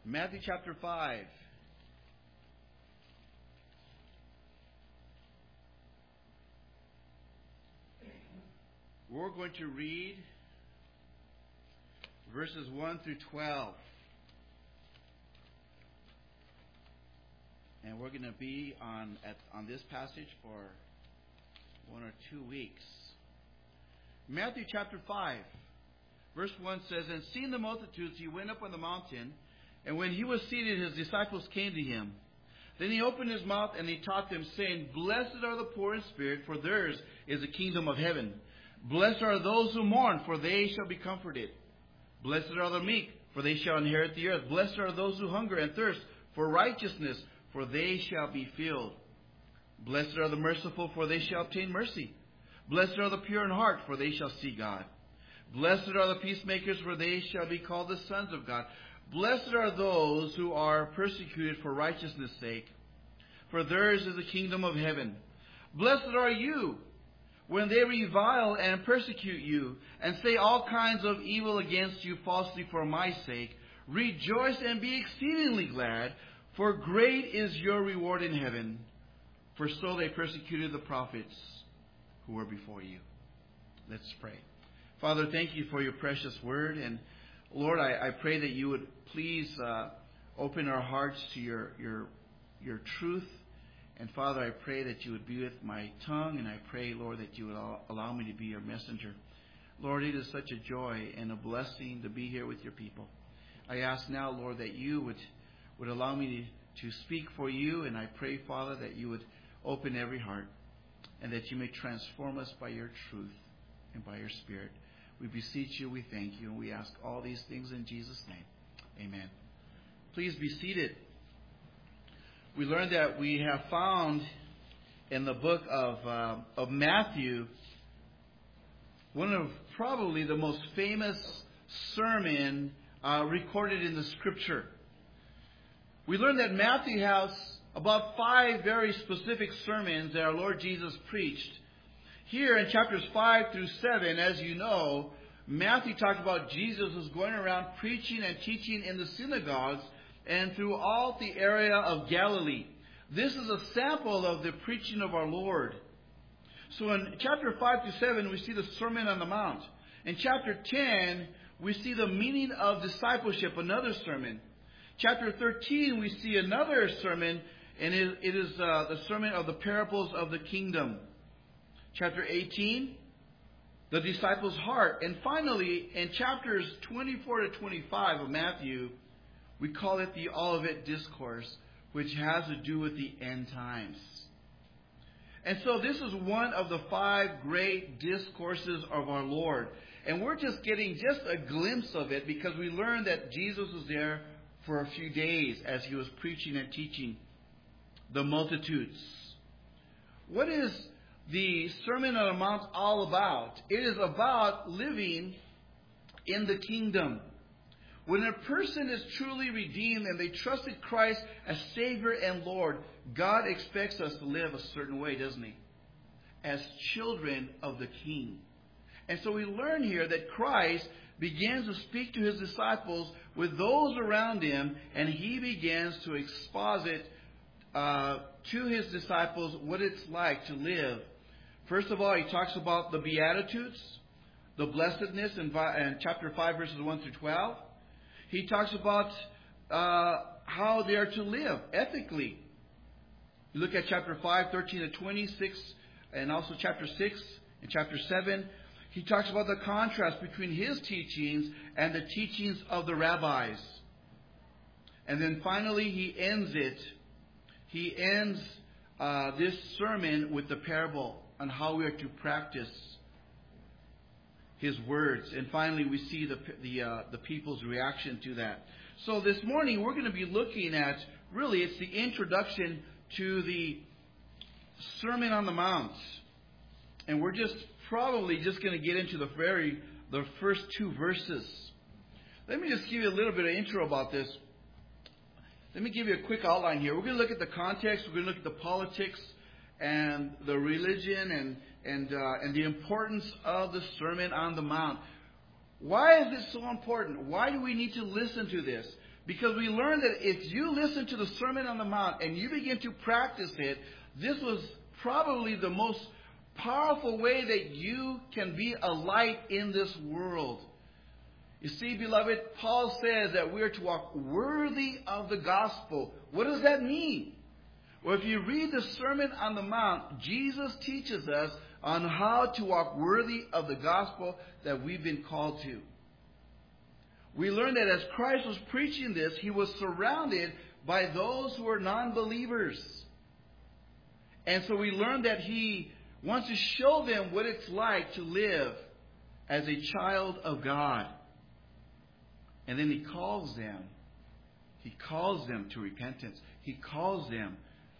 Matthew chapter 5. We're going to read verses 1 through 12. And we're going to be on this passage for 1 or 2 weeks. Matthew chapter 5, verse 1 says, "And seeing the multitudes, he went up on the mountain, and when he was seated, his disciples came to him. Then he opened his mouth, and he taught them, saying, Blessed are the poor in spirit, for theirs is the kingdom of heaven. Blessed are those who mourn, for they shall be comforted. Blessed are the meek, for they shall inherit the earth. Blessed are those who hunger and thirst for righteousness, for they shall be filled. Blessed are the merciful, for they shall obtain mercy. Blessed are the pure in heart, for they shall see God. Blessed are the peacemakers, for they shall be called the sons of God. Blessed are those who are persecuted for righteousness' sake, for theirs is the kingdom of heaven. Blessed are you when they revile and persecute you, and say all kinds of evil against you falsely for my sake. Rejoice and be exceedingly glad, for great is your reward in heaven. For so they persecuted the prophets who were before you." Let's pray. Father, thank you for your precious word. And Lord, I pray that you would please open our hearts to your truth. And Father, I pray that you would be with my tongue, and I pray, Lord, that you would allow me to be your messenger. Lord, it is such a joy and a blessing to be here with your people. I ask now, Lord, that you would allow me to speak for you, and I pray, Father, that you would open every heart, and that you may transform us by your truth and by your Spirit. We beseech you, we thank you, and we ask all these things in Jesus' name. Amen. Please be seated. We learned that we have found in the book of Matthew one of probably the most famous sermon recorded in the Scripture. We learned that Matthew has about 5 very specific sermons that our Lord Jesus preached. Here in chapters 5 through 7, as you know, Matthew talked about Jesus was going around preaching and teaching in the synagogues and throughout the area of Galilee. This is a sample of the preaching of our Lord. So in chapter 5 to 7, we see the Sermon on the Mount. In chapter 10, we see the meaning of discipleship, another sermon. Chapter 13, we see another sermon, and it is the sermon of the parables of the kingdom. Chapter 18, the disciples' heart. And finally, in chapters 24 to 25 of Matthew, we call it the Olivet Discourse, which has to do with the end times. And so this is one of the 5 great discourses of our Lord. And we're just getting just a glimpse of it because we learned that Jesus was there for a few days as he was preaching and teaching the multitudes. What is the Sermon on the Mount all about? It is about living in the kingdom. When a person is truly redeemed and they trusted Christ as Savior and Lord, God expects us to live a certain way, doesn't He? As children of the King. And so we learn here that Christ begins to speak to His disciples with those around Him, and He begins to exposit to His disciples what it's like to live. First of all, He talks about the Beatitudes, the blessedness in chapter 5, verses 1 through 12. He talks about how they are to live ethically. You look at chapter 5, 13 to 26, and also chapter 6 and chapter 7. He talks about the contrast between His teachings and the teachings of the rabbis. And then finally, He ends it. He ends this sermon with the parable on how we are to practice His words. And finally, we see the people's reaction to that. So this morning, we're going to be looking at, really, it's the introduction to the Sermon on the Mount. And we're probably just going to get into the first 2 verses. Let me just give you a little bit of intro about this. Let me give you a quick outline here. We're going to look at the context. We're going to look at the politics and the religion and the importance of the Sermon on the Mount. Why is this so important? Why do we need to listen to this? Because we learned that if you listen to the Sermon on the Mount and you begin to practice it, this was probably the most powerful way that you can be a light in this world. You see, beloved, Paul says that we are to walk worthy of the gospel. What does that mean? Well, if you read the Sermon on the Mount, Jesus teaches us on how to walk worthy of the gospel that we've been called to. We learned that as Christ was preaching this, he was surrounded by those who were non-believers. And so we learned that he wants to show them what it's like to live as a child of God. And then he calls them. He calls them to repentance. He calls them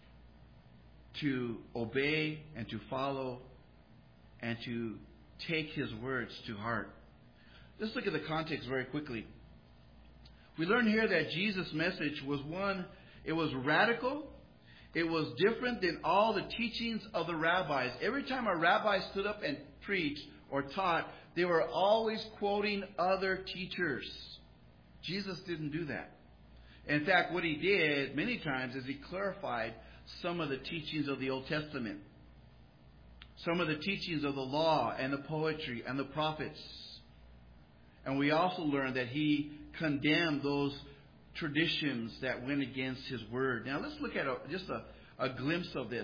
to obey and to follow and to take his words to heart. Let's look at the context very quickly. We learn here that Jesus' message was it was radical. It was different than all the teachings of the rabbis. Every time a rabbi stood up and preached or taught, they were always quoting other teachers. Jesus didn't do that. In fact, what he did many times is he clarified some of the teachings of the Old Testament, some of the teachings of the law and the poetry and the prophets. And we also learned that he condemned those traditions that went against his word. Now let's look at just a glimpse of this.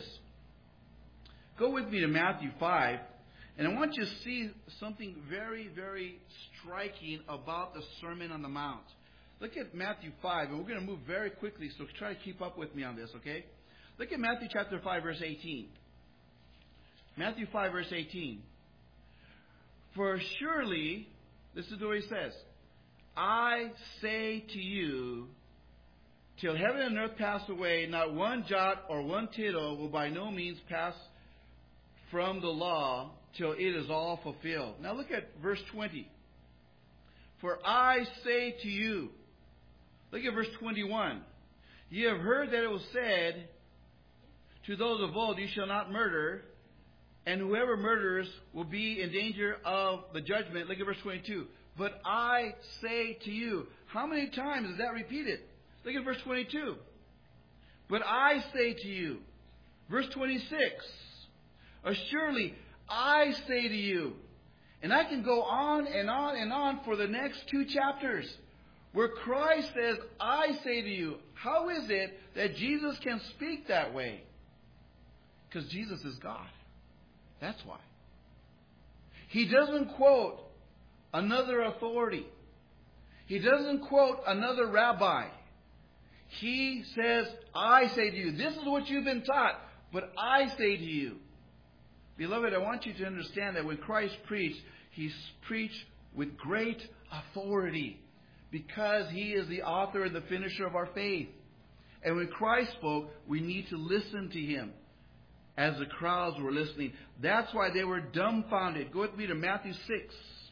Go with me to Matthew 5, and I want you to see something very, very striking about the Sermon on the Mount. Look at Matthew 5, and we're going to move very quickly, so try to keep up with me on this, okay? Look at Matthew chapter 5, verse 18. Matthew 5, verse 18. For surely, this is what he says, I say to you, till heaven and earth pass away, not one jot or one tittle will by no means pass from the law till it is all fulfilled. Now look at verse 20. For I say to you, look at verse 21. Ye have heard that it was said to those of old, you shall not murder, and whoever murders will be in danger of the judgment. Look at verse 22. But I say to you. How many times is that repeated? Look at verse 22. But I say to you. Verse 26. Surely I say to you. And I can go on and on and on for the next 2 chapters, where Christ says, I say to you. How is it that Jesus can speak that way? Because Jesus is God. That's why. He doesn't quote another authority. He doesn't quote another rabbi. He says, I say to you. This is what you've been taught, but I say to you. Beloved, I want you to understand that when Christ preached, he preached with great authority because he is the author and the finisher of our faith. And when Christ spoke, we need to listen to him as the crowds were listening. That's why they were dumbfounded. Go with me to Matthew 6.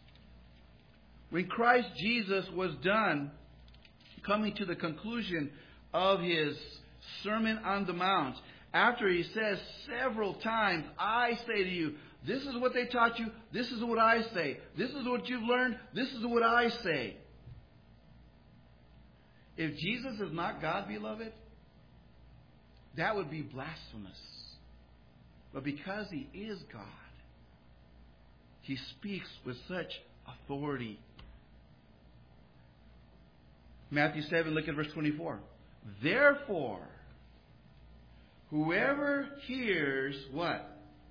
When Christ Jesus was done coming to the conclusion of his Sermon on the Mount, after he says several times, I say to you, this is what they taught you, this is what I say. This is what you've learned, this is what I say. If Jesus is not God, beloved, that would be blasphemous. But because he is God, he speaks with such authority. Matthew 7, look at verse 24. Therefore, whoever hears what?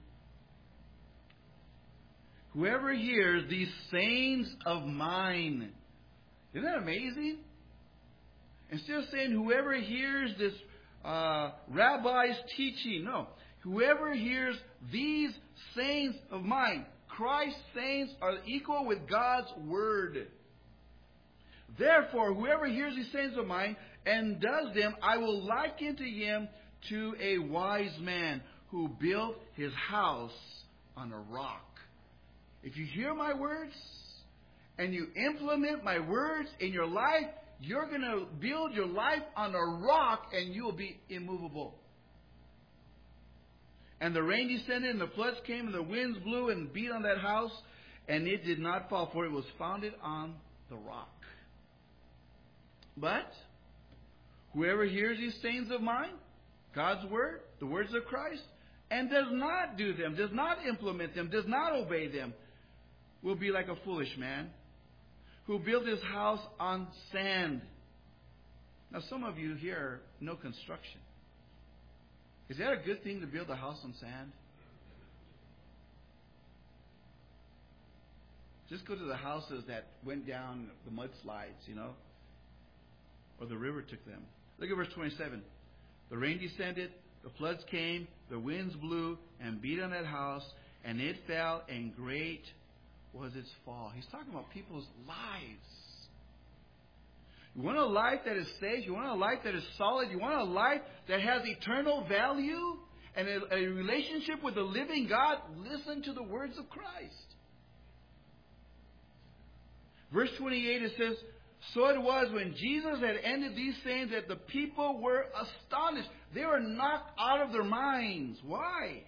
Whoever hears these sayings of mine. Isn't that amazing? Instead of saying whoever hears this rabbi's teaching, no. Whoever hears these sayings of mine. Christ's sayings are equal with God's word. Therefore, whoever hears these sayings of mine and does them, I will liken to him to a wise man who built his house on a rock. If you hear my words and you implement my words in your life, you're going to build your life on a rock and you will be immovable. And the rain descended and the floods came and the winds blew and beat on that house, and it did not fall, for it was founded on the rock. But Whoever hears these sayings of mine, God's word, the words of Christ, and does not do them, does not implement them, does not obey them, will be like a foolish man who built his house on sand. Now, some of you here know construction. Is that a good thing to build a house on sand? Just go to the houses that went down the mudslides, or the river took them. Look at verse 27. The rain descended, the floods came, the winds blew and beat on that house, and it fell, and great was its fall. He's talking about people's lives. You want a life that is safe? You want a life that is solid? You want a life that has eternal value and a relationship with the living God? Listen to the words of Christ. Verse 28, it says, so it was when Jesus had ended these sayings that the people were astonished. They were knocked out of their minds. Why?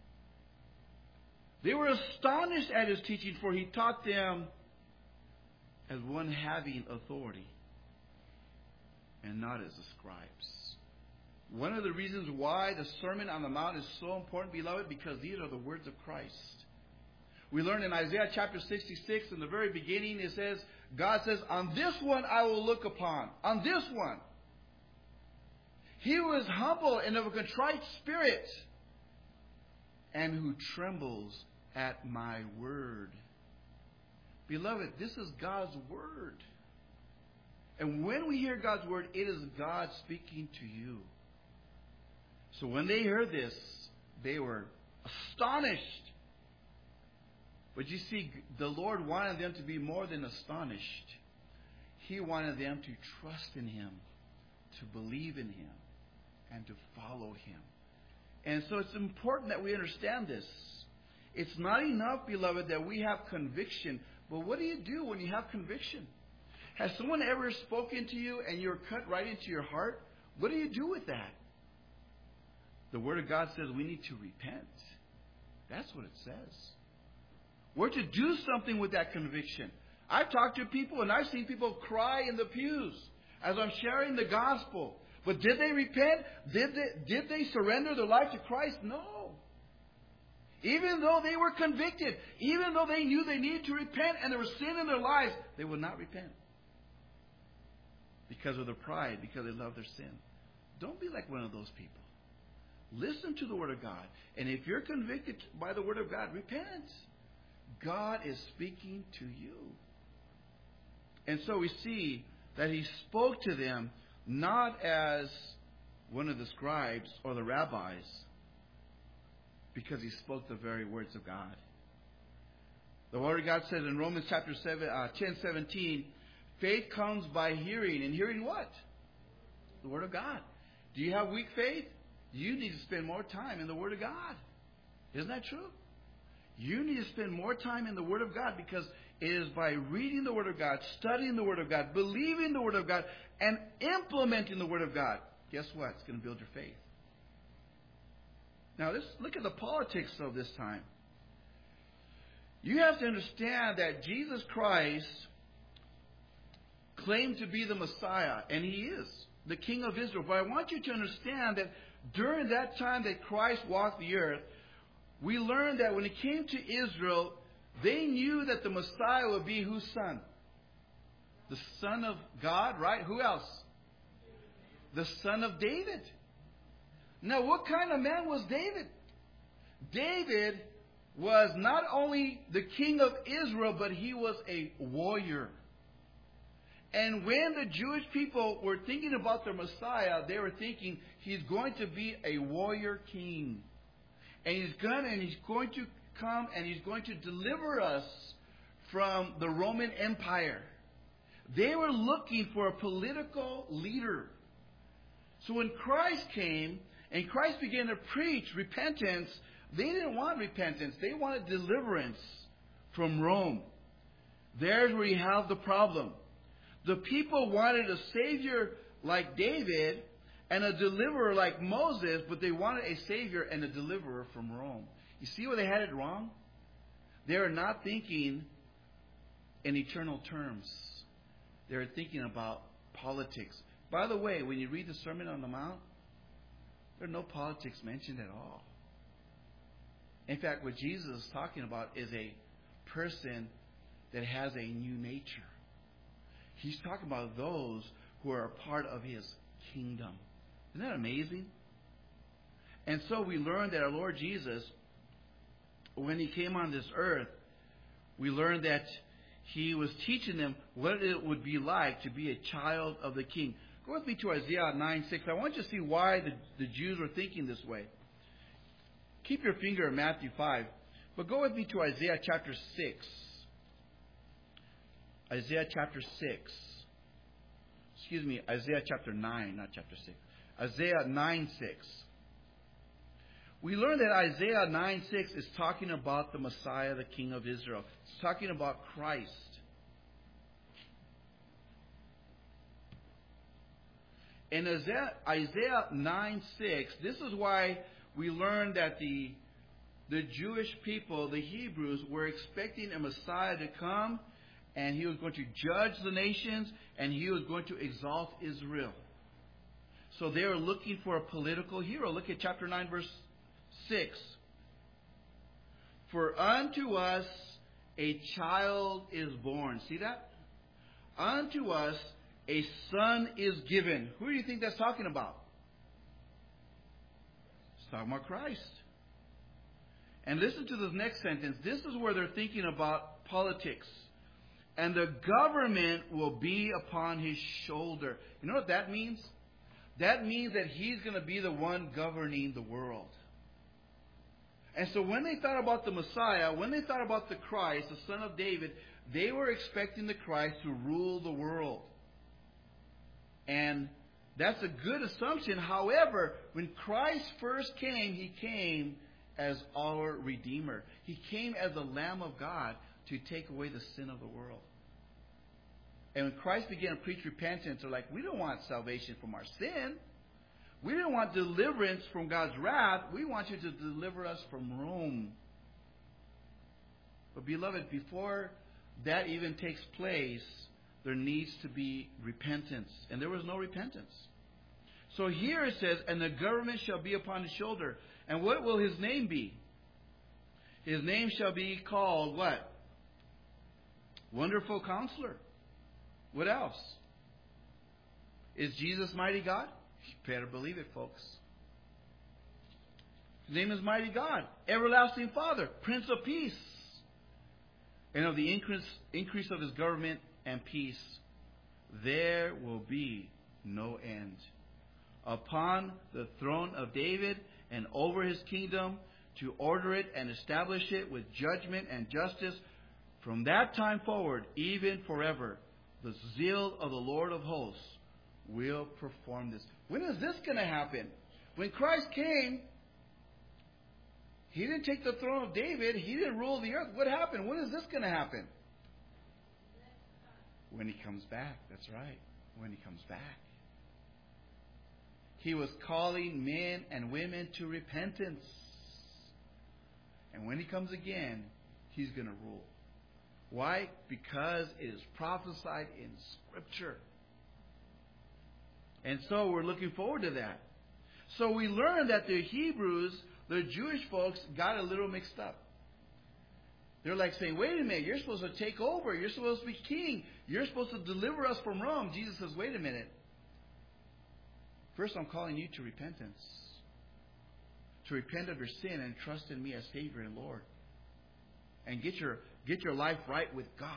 They were astonished at his teaching, for he taught them as one having authority and not as the scribes. One of the reasons why the Sermon on the Mount is so important, beloved, because these are the words of Christ. We learn in Isaiah chapter 66, in the very beginning, it says, God says, on this one I will look upon. On this one. He who is humble and of a contrite spirit, and who trembles at my word. Beloved, this is God's word. And when we hear God's word, it is God speaking to you. So when they heard this, they were astonished. But you see, the Lord wanted them to be more than astonished. He wanted them to trust in Him, to believe in Him, and to follow Him. And so it's important that we understand this. It's not enough, beloved, that we have conviction. But what do you do when you have conviction? Has someone ever spoken to you and you're cut right into your heart? What do you do with that? The Word of God says we need to repent. That's what it says. We're to do something with that conviction. I've talked to people and I've seen people cry in the pews as I'm sharing the gospel. But did they repent? Did they surrender their life to Christ? No. Even though they were convicted, even though they knew they needed to repent and there was sin in their lives, they would not repent. Because of their pride, because they love their sin. Don't be like one of those people. Listen to the Word of God. And if you're convicted by the Word of God, repent. God is speaking to you. And so we see that He spoke to them not as one of the scribes or the rabbis, because He spoke the very words of God. The Word of God says in Romans chapter 10:17, faith comes by hearing. And hearing what? The Word of God. Do you have weak faith? You need to spend more time in the Word of God. Isn't that true? You need to spend more time in the Word of God, because it is by reading the Word of God, studying the Word of God, believing the Word of God, and implementing the Word of God. Guess what? It's going to build your faith. Now, let's look at the politics of this time. You have to understand that Jesus Christ claimed to be the Messiah, and He is the King of Israel. But I want you to understand that during that time that Christ walked the earth, we learned that when it came to Israel, they knew that the Messiah would be whose son? The Son of God, right? Who else? The Son of David. Now, what kind of man was David? David was not only the king of Israel, but he was a warrior. And when the Jewish people were thinking about their Messiah, they were thinking He's going to be a warrior king. And He's going to come and He's going to deliver us from the Roman Empire. They were looking for a political leader. So when Christ came and Christ began to preach repentance, they didn't want repentance. They wanted deliverance from Rome. There's where you have the problem. The people wanted a Savior like David and a deliverer like Moses, but they wanted a Savior and a deliverer from Rome. You see where they had it wrong? They are not thinking in eternal terms. They are thinking about politics. By the way, when you read the Sermon on the Mount, there's no politics mentioned at all. In fact, what Jesus is talking about is a person that has a new nature. He's talking about those who are a part of His kingdom. Isn't that amazing? And so we learned that our Lord Jesus, when He came on this earth, we learned that He was teaching them what it would be like to be a child of the King. Go with me to Isaiah 9:6. I want you to see why the Jews were thinking this way. Keep your finger in Matthew 5. But go with me to Isaiah chapter 6. Isaiah chapter 6. Excuse me, Isaiah chapter 9, not chapter 6. Isaiah 9:6. We learned that Isaiah 9:6 is talking about the Messiah, the King of Israel. It's talking about Christ. In Isaiah 9:6, this is why we learned that the Jewish people, the Hebrews, were expecting a Messiah to come, and He was going to judge the nations, and He was going to exalt Israel. So they were looking for a political hero. Look at chapter 9, verse 6. For unto us a child is born. See that? Unto us a son is given. Who do you think that's talking about? It's talking about Christ. And listen to this next sentence. This is where they're thinking about politics. And the government will be upon His shoulder. You know what that means? That means that He's going to be the one governing the world. And so when they thought about the Messiah, when they thought about the Christ, the Son of David, they were expecting the Christ to rule the world. And that's a good assumption. However, when Christ first came, He came as our Redeemer. He came as the Lamb of God to take away the sin of the world. And when Christ began to preach repentance, they're like, we don't want salvation from our sin. We don't want deliverance from God's wrath. We want you to deliver us from Rome. But beloved, before that even takes place, there needs to be repentance. And there was no repentance. So here it says, and the government shall be upon His shoulder. And what will His name be? His name shall be called what? Wonderful Counselor. What else? Is Jesus mighty God? You better believe it, folks. His name is mighty God. Everlasting Father. Prince of Peace. And of the increase of His government and peace, there will be no end. Upon the throne of David and over His kingdom, to order it and establish it with judgment and justice from that time forward, even forever. The zeal of the Lord of hosts will perform this. When is this going to happen? When Christ came, He didn't take the throne of David. He didn't rule the earth. What happened? When is this going to happen? When He comes back. That's right. When He comes back. He was calling men and women to repentance. And when He comes again, He's going to rule. Why? Because it is prophesied in Scripture. And so we're looking forward to that. So we learned that the Hebrews, the Jewish folks, got a little mixed up. They're like saying, wait a minute, you're supposed to take over. You're supposed to be king. You're supposed to deliver us from Rome. Jesus says, wait a minute. First, I'm calling you to repentance. To repent of your sin and trust in me as Savior and Lord. And get your life right with God.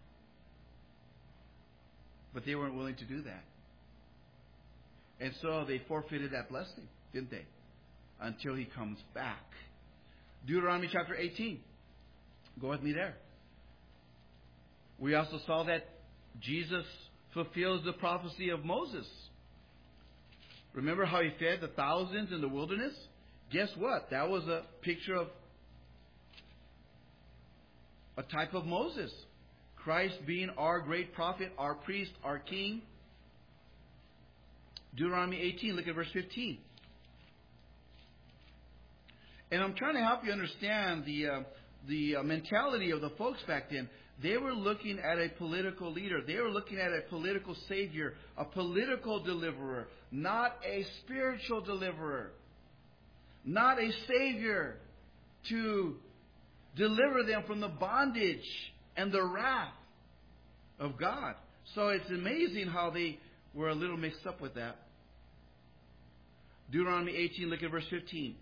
But they weren't willing to do that. And so they forfeited that blessing, didn't they? Until He comes back. Deuteronomy chapter 18. Go with me there. We also saw that Jesus fulfills the prophecy of Moses. Remember how He fed the thousands in the wilderness? Guess what? That was a picture of a type of Moses. Christ being our great prophet, our priest, our king. Deuteronomy 18, look at verse 15. And I'm trying to help you understand the mentality of the folks back then. they were looking at a political leader. They were looking at a political savior, a political deliverer, not a spiritual deliverer, not a savior to deliver them from the bondage and the wrath of God. So it's amazing how they were a little mixed up with that. Deuteronomy 18, look at verse 15.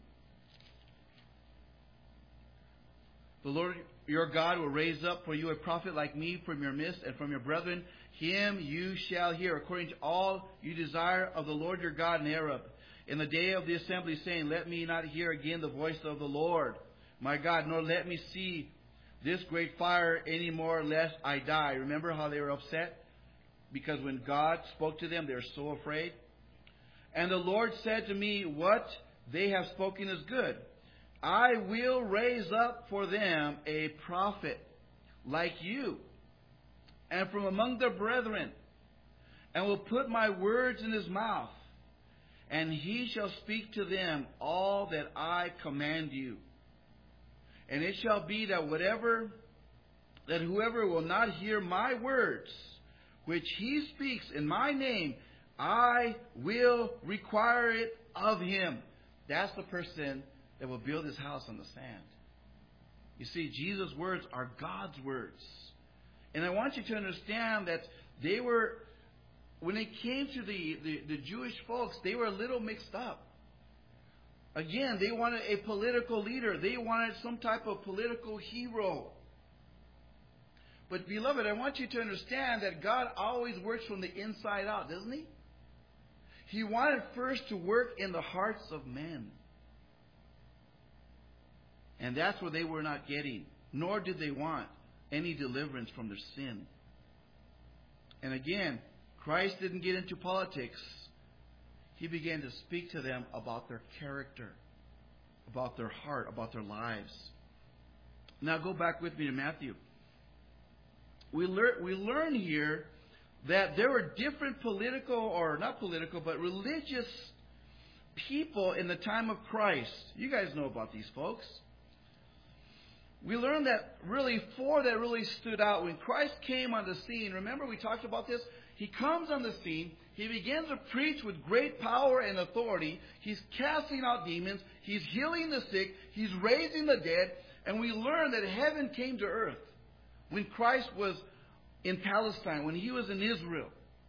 The Lord your God will raise up for you a prophet like me from your midst, and from your brethren him you shall hear, according to all you desire of the Lord your God in Horeb, in the day of the assembly, saying, let me not hear again the voice of the Lord my God, nor let me see this great fire any more, lest I die. Remember how they were upset? Because when God spoke to them, they were so afraid. And the Lord said to me, what they have spoken is good. I will raise up for them a prophet like you, and from among their brethren, and will put my words in his mouth, and he shall speak to them all that I command you. And it shall be that whoever will not hear my words, which he speaks in my name, I will require it of him. That's the person that will build his house on the sand. You see, Jesus' words are God's words. And I want you to understand that they were, when it came to the Jewish folks, they were a little mixed up. Again, they wanted a political leader. They wanted some type of political hero. But beloved, I want you to understand that God always works from the inside out, doesn't he? He wanted first to work in the hearts of men. And that's what they were not getting. Nor did they want any deliverance from their sin. And again, Christ didn't get into politics. He began to speak to them about their character, about their heart, about their lives. Now go back with me to Matthew. We learn here that there were different political, or not political, but religious people in the time of Christ. You guys know about these folks. We learned that really four that really stood out when Christ came on the scene. Remember we talked about this? He comes on the scene. He begins to preach with great power and authority. He's casting out demons. He's healing the sick. He's raising the dead. And we learn that heaven came to earth when Christ was in Palestine, when he was in Israel.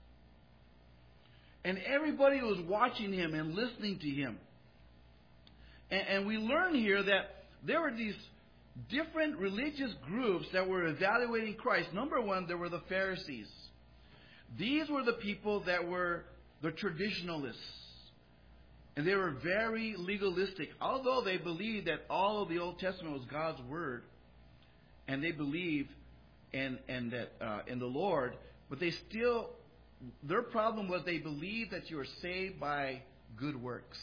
And everybody was watching him and listening to him. And we learn here that there were these different religious groups that were evaluating Christ. Number one, there were the Pharisees. These were the people that were the traditionalists. And they were very legalistic. Although they believed that all of the Old Testament was God's Word, and they believed in the Lord, but they still, their problem was they believed that you were saved by good works.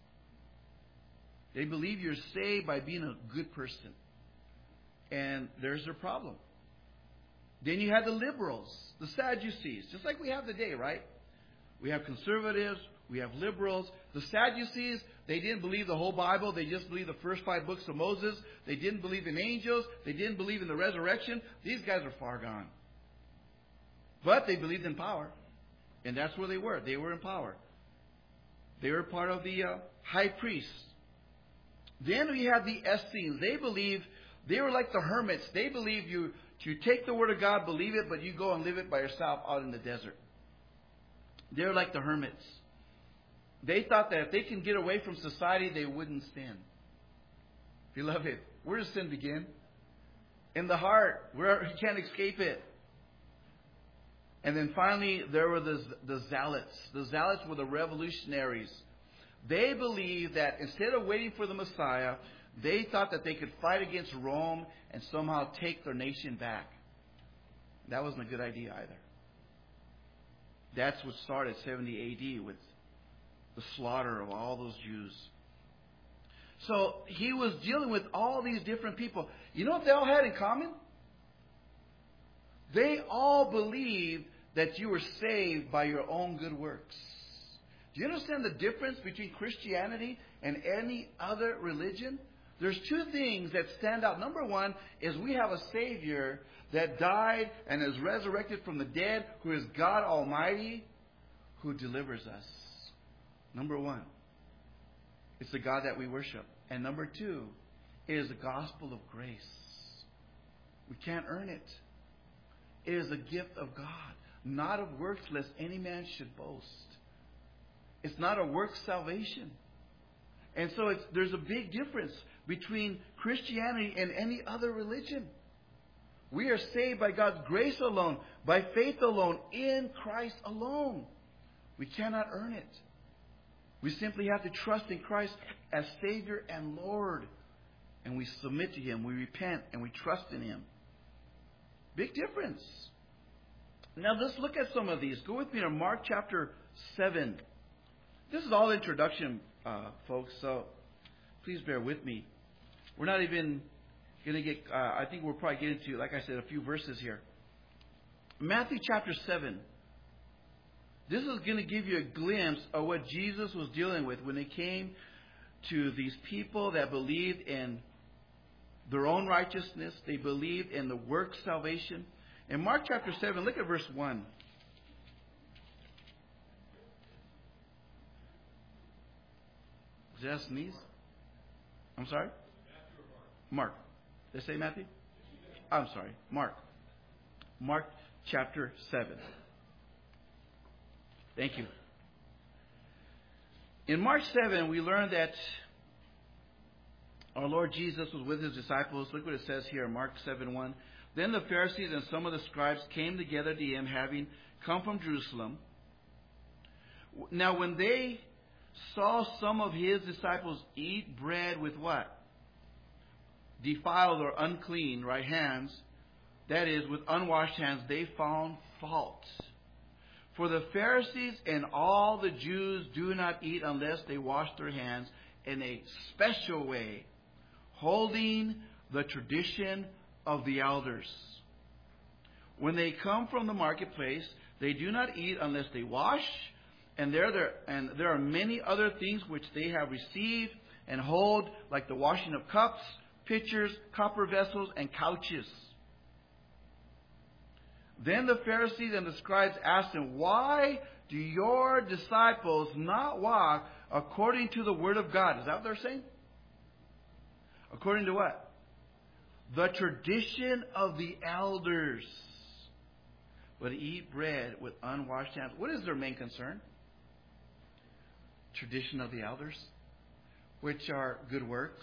They believe you're saved by being a good person. And there's their problem. Then you had the liberals, the Sadducees, just like we have today, right? We have conservatives, we have liberals. The Sadducees, they didn't believe the whole Bible. They just believed the first 5 books of Moses. They didn't believe in angels. They didn't believe in the resurrection. These guys are far gone. But they believed in power. And that's where they were. They were in power. They were part of the high priests. Then we have the Essenes. They believed, they were like the hermits. They believed you take the Word of God, believe it, but you go and live it by yourself out in the desert. They're like the hermits. They thought that if they can get away from society, they wouldn't sin. Beloved, where does sin begin? In the heart, where you can't escape it. And then finally, there were the zealots. The zealots were the revolutionaries. They believed that instead of waiting for the Messiah, they thought that they could fight against Rome and somehow take their nation back. That wasn't a good idea either. That's what started 70 A.D. with the slaughter of all those Jews. So he was dealing with all these different people. You know what they all had in common? They all believed that you were saved by your own good works. Do you understand the difference between Christianity and any other religion? There's 2 things that stand out. Number one is we have a Savior that died and is resurrected from the dead, who is God Almighty, who delivers us. Number one, it's the God that we worship. And number two, it is the gospel of grace. We can't earn it. It is a gift of God, not of works, lest any man should boast. It's not a work salvation. And so there's a big difference between Christianity and any other religion. We are saved by God's grace alone, by faith alone, in Christ alone. We cannot earn it. We simply have to trust in Christ as Savior and Lord. And we submit to Him. We repent and we trust in Him. Big difference. Now let's look at some of these. Go with me to Mark chapter 7. This is all introduction, folks, so please bear with me. We're not even going to get, I think we'll probably get into, like I said, a few verses here. Matthew chapter 7. This is going to give you a glimpse of what Jesus was dealing with when it came to these people that believed in their own righteousness. They believed in the work salvation. In Mark chapter 7, look at verse 1. Did I sneeze? I'm sorry? Mark. Did I say Matthew? I'm sorry. Mark. Mark chapter 7. Thank you. In Mark 7, we learn that our Lord Jesus was with His disciples. Look what it says here in Mark 7:1. Then the Pharisees and some of the scribes came together to Him, having come from Jerusalem. Now when they saw some of His disciples eat bread with what? Defiled or unclean, right, hands. That is, with unwashed hands, they found fault. For the Pharisees and all the Jews do not eat unless they wash their hands in a special way, holding the tradition of the elders. When they come from the marketplace, they do not eat unless they wash, and there are many other things which they have received and hold, like the washing of cups, pitchers, copper vessels, and couches. Then the Pharisees and the scribes asked Him, why do your disciples not walk according to the Word of God? Is that what they're saying? According to what? The tradition of the elders. But eat bread with unwashed hands. What is their main concern? Tradition of the elders, which are good works.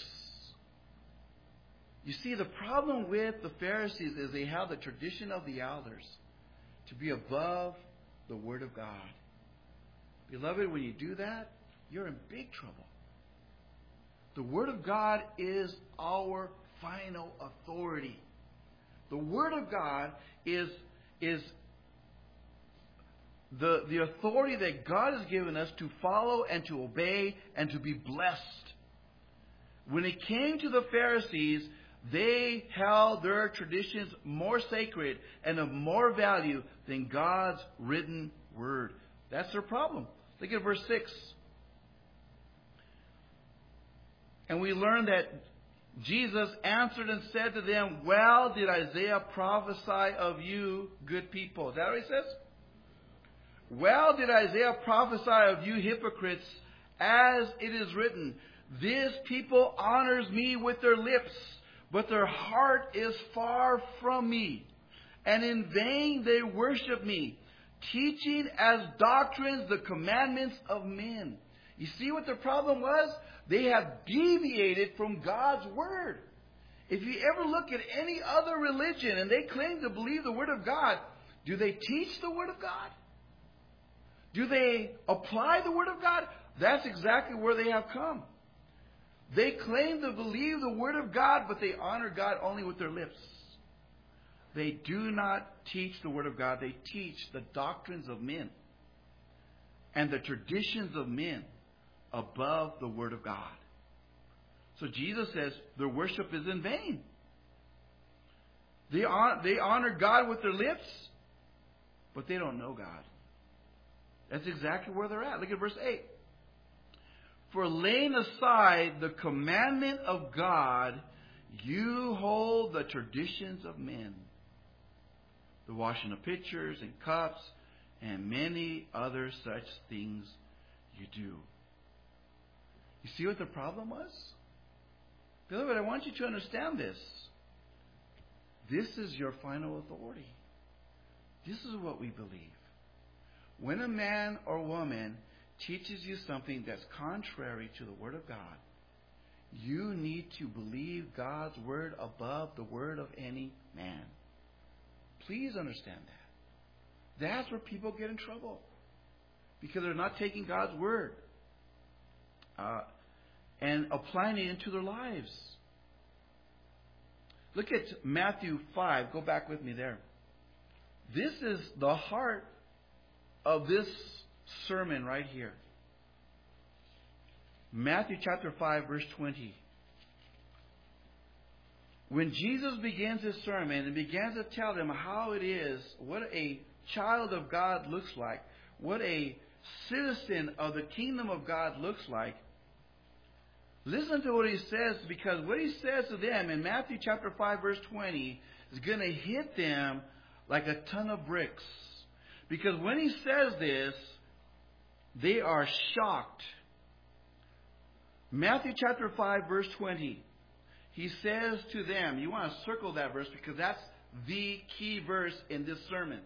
You see, the problem with the Pharisees is they held the tradition of the elders to be above the Word of God. Beloved, when you do that, you're in big trouble. The Word of God is our final authority. The Word of God is the authority that God has given us to follow and to obey and to be blessed. When it came to the Pharisees, they held their traditions more sacred and of more value than God's written Word. That's their problem. Look at verse 6. And we learn that Jesus answered and said to them, well did Isaiah prophesy of you, good people. Is that what he says? Well did Isaiah prophesy of you, hypocrites, as it is written, this people honors me with their lips, but their heart is far from me. And in vain they worship me, teaching as doctrines the commandments of men. You see what their problem was? They have deviated from God's Word. If you ever look at any other religion and they claim to believe the Word of God, do they teach the Word of God? Do they apply the Word of God? That's exactly where they have come. They claim to believe the Word of God, but they honor God only with their lips. They do not teach the Word of God. They teach the doctrines of men and the traditions of men above the Word of God. So Jesus says their worship is in vain. They honor God with their lips, but they don't know God. That's exactly where they're at. Look at verse 8. For laying aside the commandment of God, you hold the traditions of men. the washing of pitchers and cups, and many other such things you do. You see what the problem was? Beloved, I want you to understand this. This is your final authority. This is what we believe. When a man or woman teaches you something that's contrary to the Word of God, you need to believe God's Word above the word of any man. Please understand that. That's where people get in trouble. Because they're not taking God's Word and applying it into their lives. Look at Matthew 5. Go back with me there. This is the heart of this sermon right here. Matthew chapter 5, verse 20. When Jesus begins his sermon and begins to tell them how it is, what a child of God looks like, what a citizen of the kingdom of God looks like, listen to what he says, because what he says to them in Matthew chapter 5, verse 20 is going to hit them like a ton of bricks. Because when he says this, they are shocked. Matthew chapter 5, verse 20. He says to them, you want to circle that verse because that's the key verse in this sermon.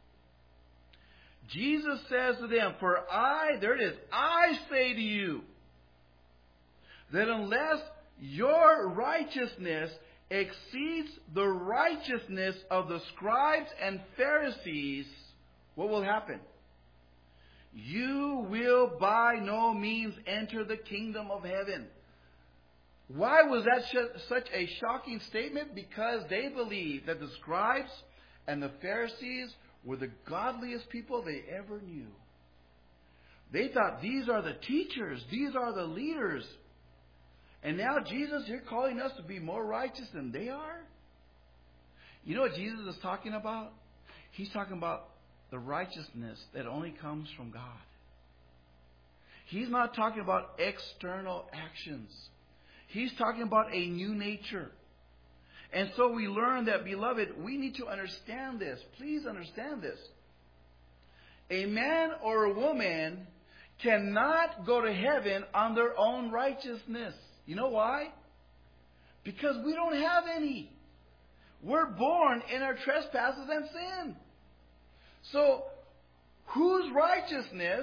Jesus says to them, there it is, I say to you, that unless your righteousness exceeds the righteousness of the scribes and Pharisees, what will happen? You will by no means enter the kingdom of heaven. Why was that such a shocking statement? Because they believed that the scribes and the Pharisees were the godliest people they ever knew. They thought these are the teachers, these are the leaders. And now Jesus, you're calling us to be more righteous than they are? You know what Jesus is talking about? He's talking about the righteousness that only comes from God. He's not talking about external actions. He's talking about a new nature. And so we learn that, beloved, we need to understand this. Please understand this. A man or a woman cannot go to heaven on their own righteousness. You know why? Because we don't have any. We're born in our trespasses and sin. So, whose righteousness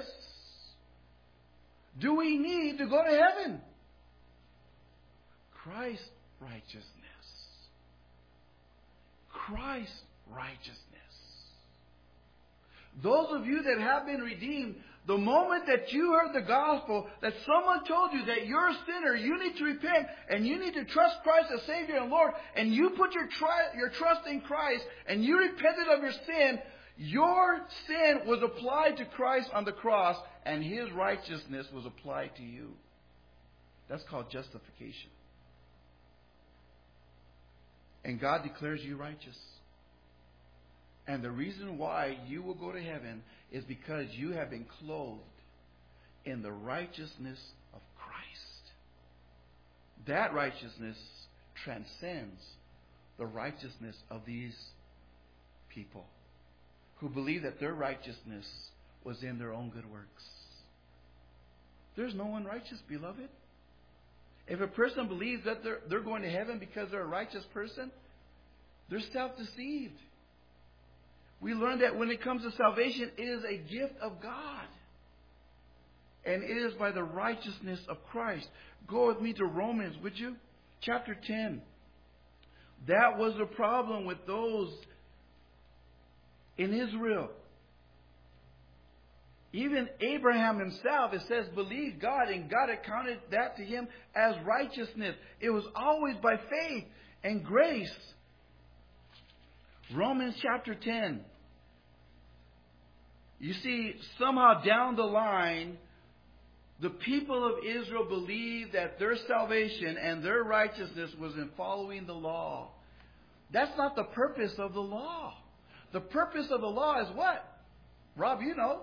do we need to go to heaven? Christ's righteousness. Christ's righteousness. Those of you that have been redeemed, the moment that you heard the gospel, that someone told you that you're a sinner, you need to repent, and you need to trust Christ as Savior and Lord, and you put your trust in Christ, and you repented of your sin was applied to Christ on the cross, and His righteousness was applied to you. That's called justification. And God declares you righteous. And the reason why you will go to heaven is because you have been clothed in the righteousness of Christ. That righteousness transcends the righteousness of these people who believe that their righteousness was in their own good works. There's no one righteous, beloved. If a person believes that they're going to heaven because they're a righteous person, they're self-deceived. We learn that when it comes to salvation, it is a gift of God. And it is by the righteousness of Christ. Go with me to Romans, would you? Chapter 10. That was the problem with those in Israel. Even Abraham himself, it says, believed God, and God accounted that to him as righteousness. It was always by faith and grace. Romans chapter 10. You see, somehow down the line, the people of Israel believed that their salvation and their righteousness was in following the law. That's not the purpose of the law. The purpose of the law is what? Rob, you know.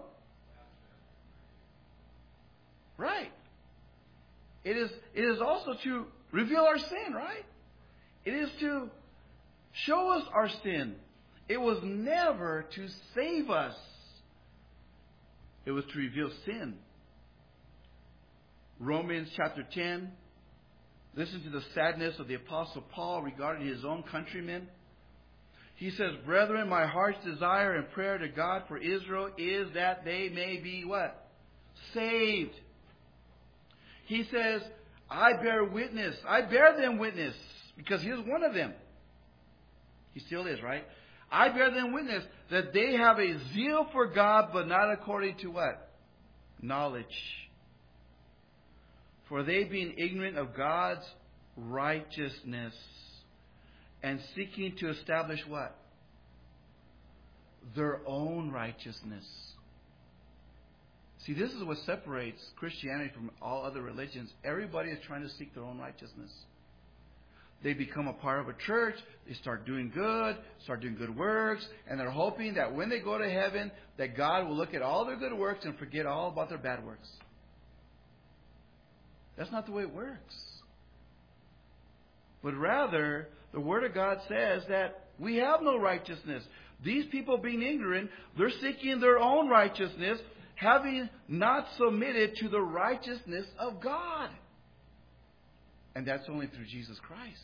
Right. It is also to reveal our sin, right? It is to show us our sin. It was never to save us. It was to reveal sin. Romans chapter 10. Listen to the sadness of the Apostle Paul regarding his own countrymen. He says, "Brethren, my heart's desire and prayer to God for Israel is that they may be" what? Saved. He says, I bear them witness, because he was one of them. He still is, right? I bear them witness that they have a zeal for God, but not according to what? Knowledge. For they, being ignorant of God's righteousness, and seeking to establish what? Their own righteousness. See, this is what separates Christianity from all other religions. Everybody is trying to seek their own righteousness. They become a part of a church, they start doing good works, and they're hoping that when they go to heaven, that God will look at all their good works and forget all about their bad works. That's not the way it works. But rather, the Word of God says that we have no righteousness. These people, being ignorant, they're seeking their own righteousness, having not submitted to the righteousness of God. And that's only through Jesus Christ.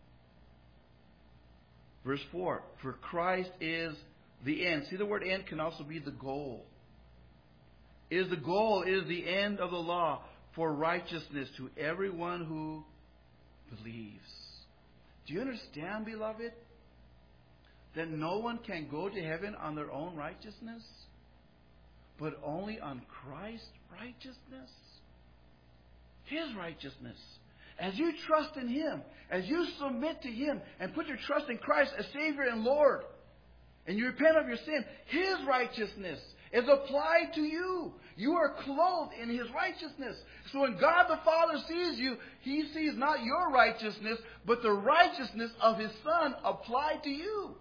Verse 4, for Christ is the end. See, the word end can also be the goal. It is the goal, it is the end of the law for righteousness to everyone who believes. Do you understand, beloved, that no one can go to heaven on their own righteousness, but only on Christ's righteousness? His righteousness. As you trust in Him, as you submit to Him and put your trust in Christ as Savior and Lord, and you repent of your sin, His righteousness is applied to you. You are clothed in His righteousness. So when God the Father sees you, He sees not your righteousness, but the righteousness of His Son applied to you.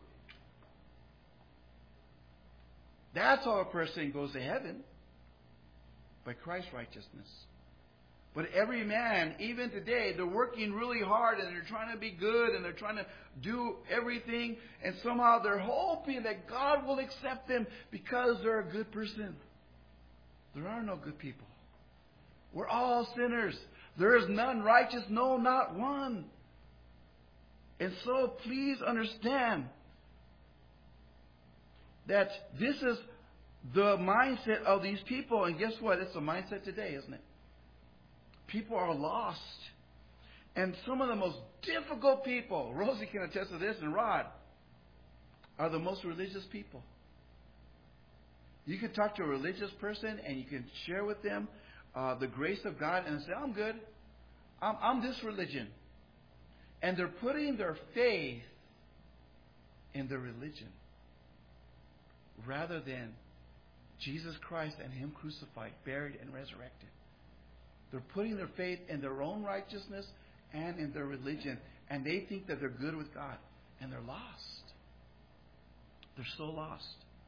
That's how a person goes to heaven, by Christ's righteousness. But every man, even today, they're working really hard and they're trying to be good and they're trying to do everything, and somehow they're hoping that God will accept them because they're a good person. There are no good people. We're all sinners. There is none righteous, no, not one. And so please understand that this is the mindset of these people. And guess what? It's the mindset today, isn't it? People are lost. And some of the most difficult people, Rosie can attest to this, and Rod, are the most religious people. You can talk to a religious person and you can share with them the grace of God and say, I'm good. I'm this religion. And they're putting their faith in their religion rather than Jesus Christ and Him crucified, buried, and resurrected. They're putting their faith in their own righteousness and in their religion. And they think that they're good with God. And they're lost. They're so lost.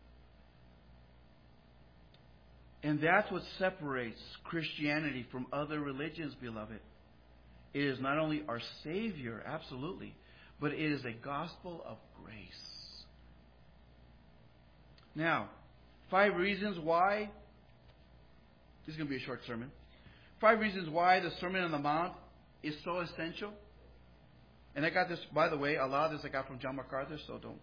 And that's what separates Christianity from other religions, beloved. It is not only our Savior, absolutely, but it is a gospel of grace. Now, 5 reasons why. This is going to be a short sermon. 5 reasons why the Sermon on the Mount is so essential. And I got this, by the way, a lot of this I got from John MacArthur, so don't.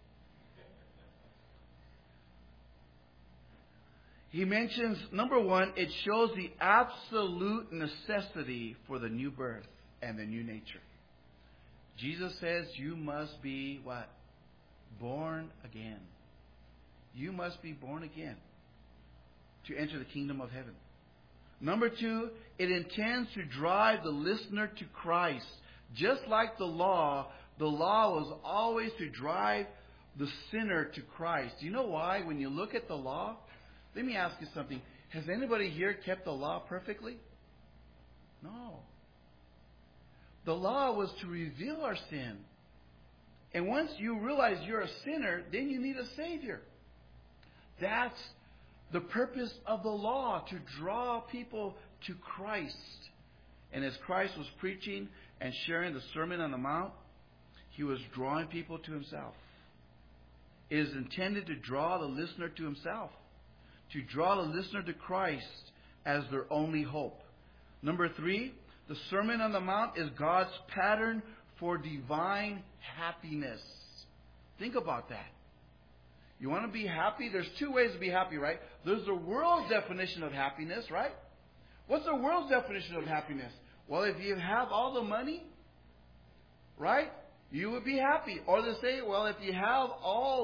He mentions, number 1, it shows the absolute necessity for the new birth and the new nature. Jesus says you must be what? Born again. You must be born again to enter the kingdom of heaven. Number 2, it intends to drive the listener to Christ. Just like the law was always to drive the sinner to Christ. Do you know why? When you look at the law, let me ask you something. Has anybody here kept the law perfectly? No. The law was to reveal our sin. And once you realize you're a sinner, then you need a Savior. That's the purpose of the law, to draw people to Christ. And as Christ was preaching and sharing the Sermon on the Mount, He was drawing people to Himself. is intended to draw the listener to Himself, to draw the listener to Christ as their only hope. Number 3, the Sermon on the Mount is God's pattern for divine happiness. Think about that. You want to be happy? There's 2 ways to be happy, right? There's the world's definition of happiness, right? What's the world's definition of happiness? Well, if you have all the money, right, you would be happy. Or they say, well, if you have all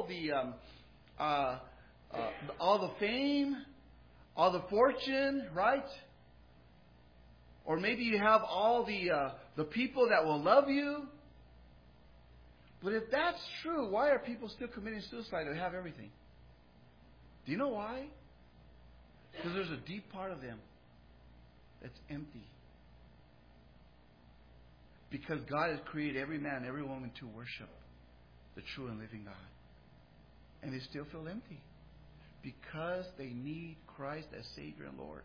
the fame, all the fortune, right? Or maybe you have all the people that will love you. But if that's true, why are people still committing suicide and have everything? Do you know why? Because there's a deep part of them that's empty. Because God has created every man, every woman to worship the true and living God. And they still feel empty. Because they need Christ as Savior and Lord.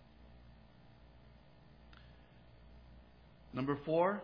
Number 4,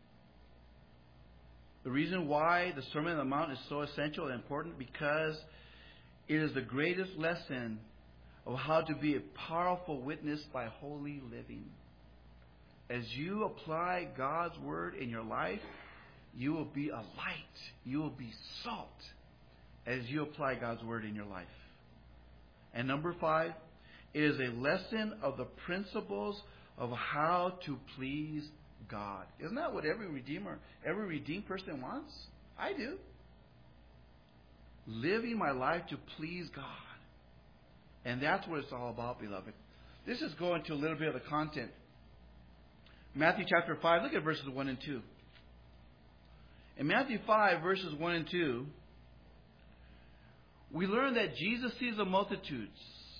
the reason why the Sermon on the Mount is so essential and important, because it is the greatest lesson of how to be a powerful witness by holy living. As you apply God's Word in your life, you will be a light. You will be salt as you apply God's Word in your life. And number 5, it is a lesson of the principles of how to please God. Isn't that what every redeemed person wants? I do. Living my life to please God. And that's what it's all about, beloved. This is going to a little bit of the content. Matthew chapter 5, look at verses 1 and 2. In Matthew 5, verses 1 and 2, we learn that Jesus sees the multitudes.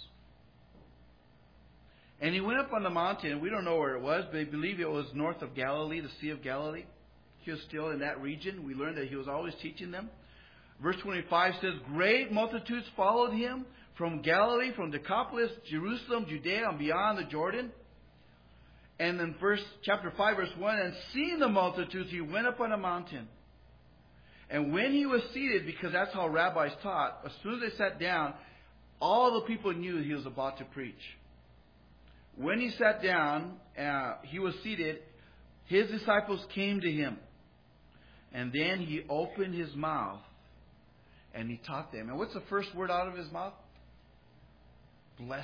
And He went up on the mountain. We don't know where it was, but I believe it was north of Galilee, the Sea of Galilee. He was still in that region. We learned that He was always teaching them. Verse 25 says, great multitudes followed Him from Galilee, from Decapolis, Jerusalem, Judea, and beyond the Jordan. And then chapter 5, verse 1, and seeing the multitudes, He went up on a mountain. And when He was seated, because that's how rabbis taught, as soon as they sat down, all the people knew He was about to preach. When He sat down, He was seated, His disciples came to Him. And then He opened His mouth and He taught them. And what's the first word out of His mouth? Blessed.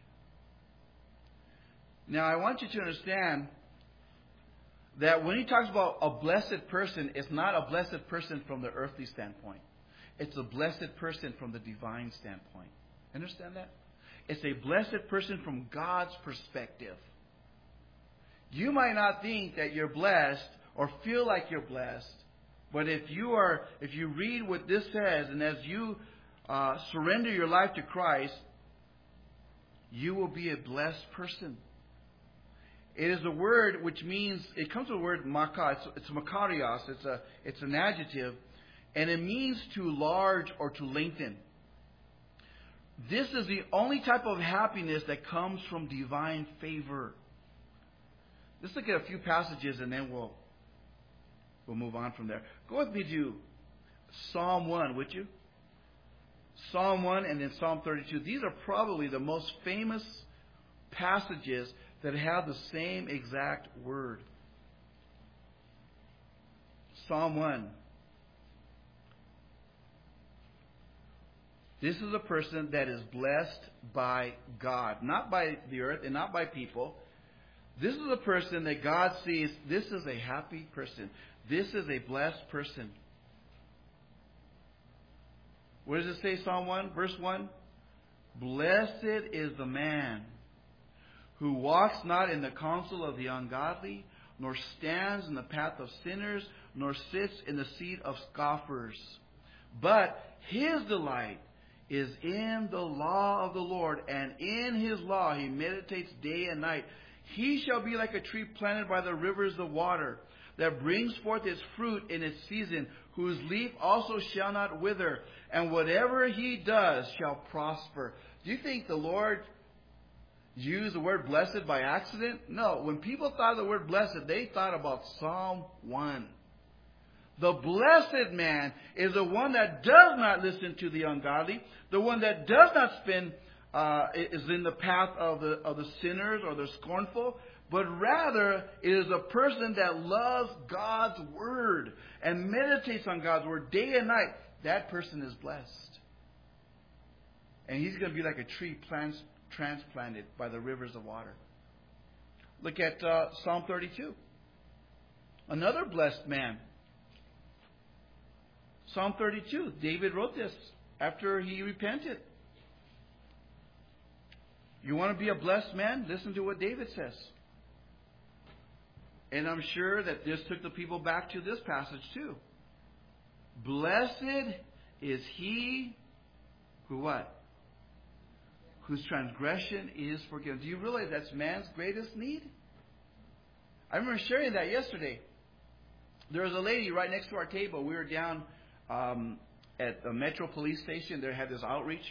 Now, I want you to understand that when He talks about a blessed person, it's not a blessed person from the earthly standpoint. It's a blessed person from the divine standpoint. Understand that? It's a blessed person from God's perspective. You might not think that you're blessed or feel like you're blessed, but if you read what this says, and as you surrender your life to Christ, you will be a blessed person. It is a word which means, it comes from the word maka. It's makarios. It's an adjective, and it means to enlarge or to lengthen. This is the only type of happiness that comes from divine favor. Let's look at a few passages and then we'll move on from there. Go with me to Psalm 1, would you? Psalm 1 and then Psalm 32. These are probably the most famous passages that have the same exact word. Psalm 1. This is a person that is blessed by God, not by the earth and not by people. This is a person that God sees, this is a happy person. This is a blessed person. What does it say, Psalm 1, verse 1? Blessed is the man who walks not in the counsel of the ungodly, nor stands in the path of sinners, nor sits in the seat of scoffers. But his delight is in the law of the Lord, and in His law he meditates day and night. He shall be like a tree planted by the rivers of water, that brings forth its fruit in its season, whose leaf also shall not wither, and whatever he does shall prosper. Do you think the Lord used the word blessed by accident? No. When people thought of the word blessed, they thought about Psalm 1. The blessed man is the one that does not listen to the ungodly, the one that does not spend is in the path of the sinners or the scornful, but rather it is a person that loves God's word and meditates on God's word day and night. That person is blessed. And he's going to be like a tree transplanted by the rivers of water. Look at Psalm 32. Another blessed man. Psalm 32. David wrote this after he repented. You want to be a blessed man? Listen to what David says. And I'm sure that this took the people back to this passage too. Blessed is he who what? Whose transgression is forgiven. Do you realize that's man's greatest need? I remember sharing that yesterday. There was a lady right next to our table. We were down at the Metro Police Station. They had this outreach.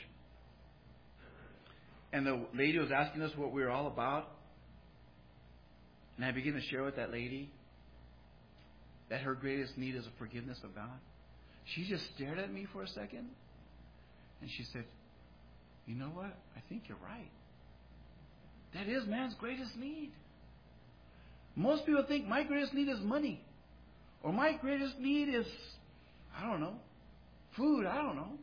And the lady was asking us what we were all about. And I began to share with that lady that her greatest need is the forgiveness of God. She just stared at me for a second. And she said, you know what? I think you're right. That is man's greatest need. Most people think my greatest need is money. Or my greatest need is, I don't know, food. I don't know.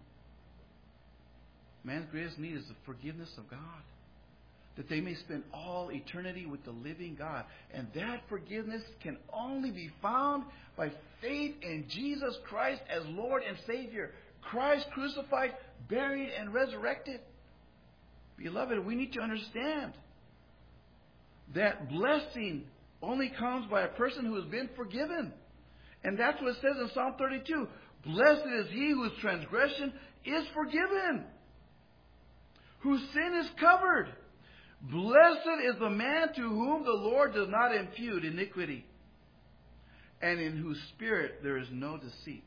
Man's greatest need is the forgiveness of God. That they may spend all eternity with the living God. And that forgiveness can only be found by faith in Jesus Christ as Lord and Savior. Christ crucified, buried, and resurrected. Beloved, we need to understand that blessing only comes by a person who has been forgiven. And that's what it says in Psalm 32. Blessed is he whose transgression is forgiven, whose sin is covered. Blessed is the man to whom the Lord does not impute iniquity, and in whose spirit there is no deceit.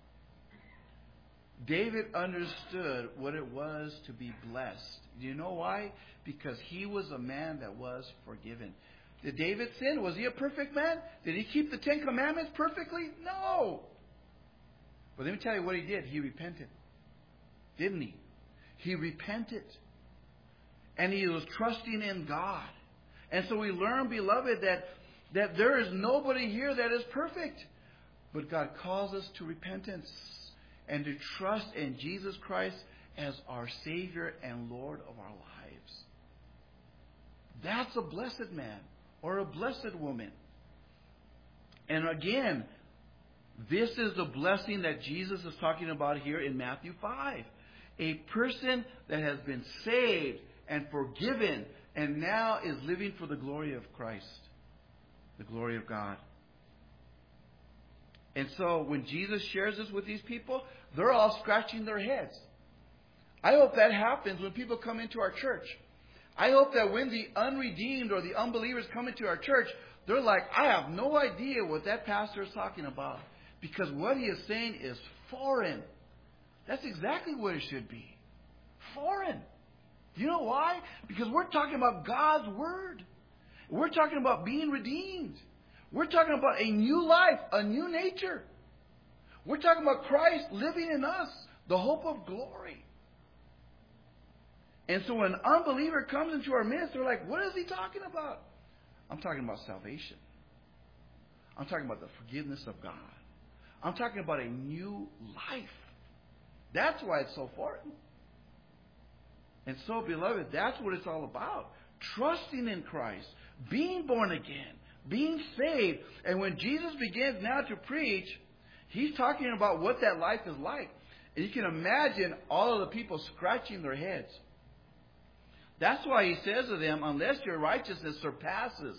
David understood what it was to be blessed. Do you know why? Because he was a man that was forgiven. Did David sin? Was he a perfect man? Did he keep the Ten Commandments perfectly? No. But let me tell you what he did. He repented. Didn't he? He repented. And he was trusting in God. And so we learn, beloved, that there is nobody here that is perfect. But God calls us to repentance and to trust in Jesus Christ as our Savior and Lord of our lives. That's a blessed man or a blessed woman. And again, this is the blessing that Jesus is talking about here in Matthew 5. A person that has been saved and forgiven and now is living for the glory of Christ, the glory of God. And so when Jesus shares this with these people, they're all scratching their heads. I hope that happens when people come into our church. I hope that when the unredeemed or the unbelievers come into our church, they're like, I have no idea what that pastor is talking about. Because what he is saying is foreign. That's exactly what it should be. Foreign. You know why? Because we're talking about God's Word. We're talking about being redeemed. We're talking about a new life, a new nature. We're talking about Christ living in us, the hope of glory. And so when an unbeliever comes into our midst, they're like, what is he talking about? I'm talking about salvation. I'm talking about the forgiveness of God. I'm talking about a new life. That's why it's so important. And so, beloved, that's what it's all about. Trusting in Christ, being born again, being saved. And when Jesus begins now to preach, he's talking about what that life is like. And you can imagine all of the people scratching their heads. That's why he says to them, unless your righteousness surpasses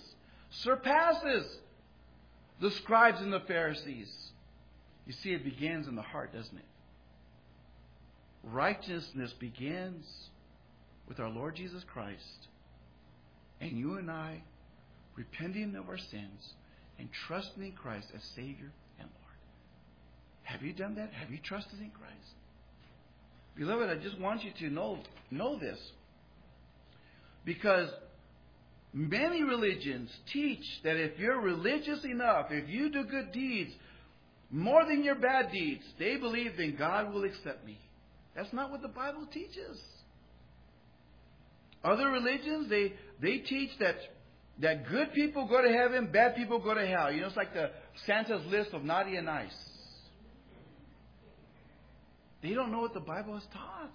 the scribes and the Pharisees. You see, it begins in the heart, doesn't it? Righteousness begins with our Lord Jesus Christ. And you and I repenting of our sins and trusting in Christ as Savior and Lord. Have you done that? Have you trusted in Christ? Beloved, I just want you to know this. Because many religions teach that if you're religious enough, if you do good deeds, more than your bad deeds. They believe then God will accept me. That's not what the Bible teaches. Other religions, they teach that good people go to heaven, bad people go to hell. You know, it's like the Santa's list of naughty and nice. They don't know what the Bible has taught.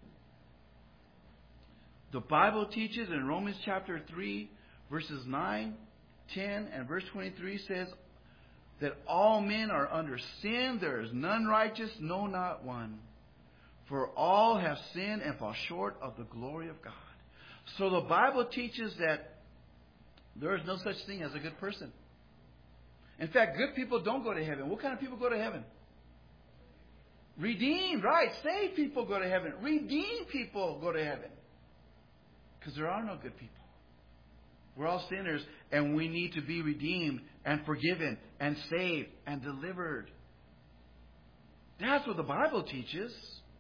The Bible teaches in Romans chapter 3, verses 9, 10, and verse 23 says that all men are under sin. There is none righteous, no, not one. For all have sinned and fall short of the glory of God. So the Bible teaches that there is no such thing as a good person. In fact, good people don't go to heaven. What kind of people go to heaven? Redeemed, right. Saved people go to heaven. Redeemed people go to heaven. Because there are no good people. We're all sinners, and we need to be redeemed and forgiven and saved and delivered. That's what the Bible teaches.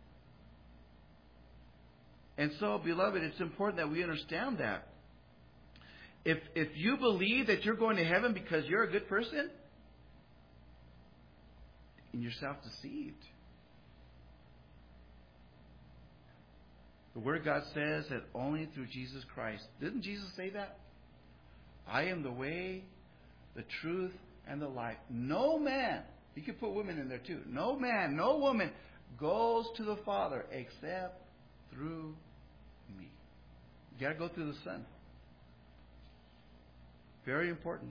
And so, beloved, it's important that we understand that. If you believe that you're going to heaven because you're a good person, you're self-deceived. The Word of God says that only through Jesus Christ. Didn't Jesus say that? I am the way, the truth, and the life. No man, you can put women in there too. No man, no woman goes to the Father except through me. You got to go through the Son. Very important.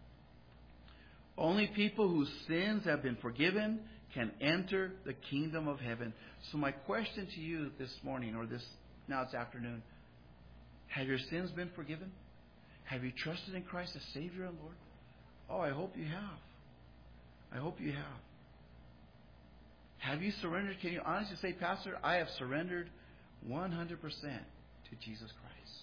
Only people whose sins have been forgiven can enter the kingdom of heaven. So my question to you this morning, or now it's afternoon, have your sins been forgiven? Have you trusted in Christ as Savior and Lord? Oh, I hope you have. I hope you have. Have you surrendered? Can you honestly say, Pastor, I have surrendered 100% to Jesus Christ?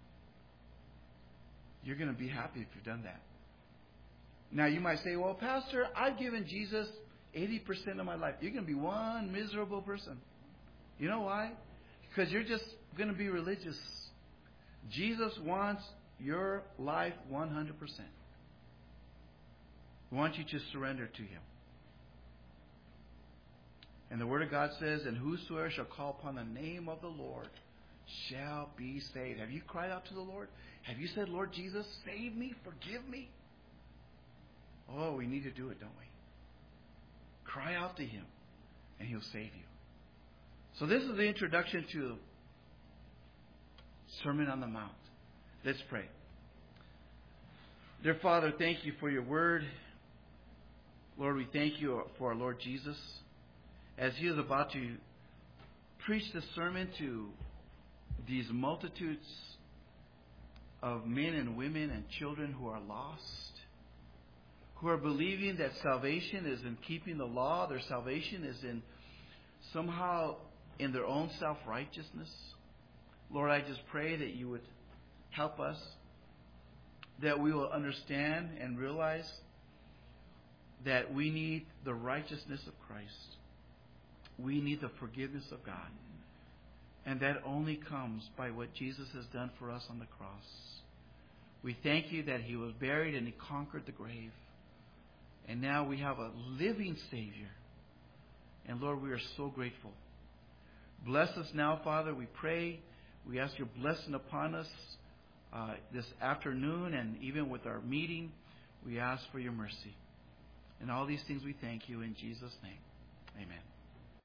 You're going to be happy if you've done that. Now, you might say, well, Pastor, I've given Jesus 80% of my life. You're going to be one miserable person. You know why? Because you're just going to be religious. Jesus wants your life 100%. He wants you to surrender to Him. And the Word of God says, and whosoever shall call upon the name of the Lord shall be saved. Have you cried out to the Lord? Have you said, Lord Jesus, save me, forgive me? Oh, we need to do it, don't we? Cry out to Him, and He'll save you. So this is the introduction to Sermon on the Mount. Let's pray. Dear Father, thank you for your word. Lord, we thank you for our Lord Jesus. As He is about to preach the sermon to these multitudes of men and women and children who are lost, who are believing that salvation is in keeping the law, their salvation is in somehow in their own self-righteousness. Lord, I just pray that you would help us, that we will understand and realize that we need the righteousness of Christ. We need the forgiveness of God. And that only comes by what Jesus has done for us on the cross. We thank you that He was buried and He conquered the grave. And now we have a living Savior. And Lord, we are so grateful. Bless us now, Father, we pray. We ask your blessing upon us this afternoon, and even with our meeting, we ask for your mercy. And all these things we thank you in Jesus' name. Amen.